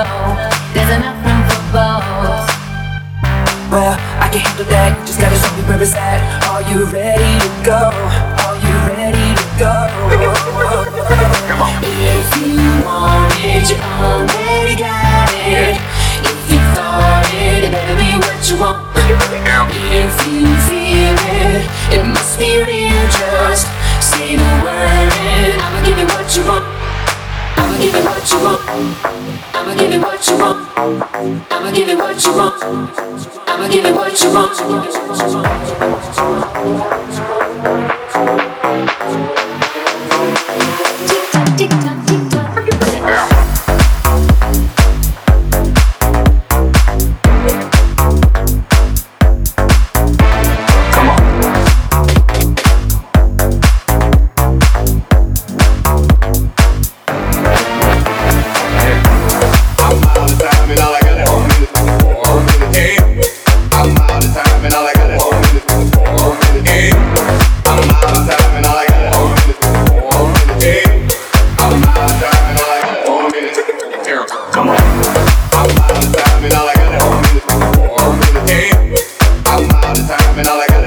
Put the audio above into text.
There's enough room for both. Well, I can handle that. Just gotta show me where it's at. Are you ready to go? Are you ready to go? If you want it, you already got it. If you thought it, it better be what you want. If you feel it, it must be real. Just say the word and I'ma give you what you want. I'ma give you what you want. I'ma give you what you want. I'ma give you what you want. I'ma give you what you want. Tick tock, tick tock, tick tock. I'm out of time and all I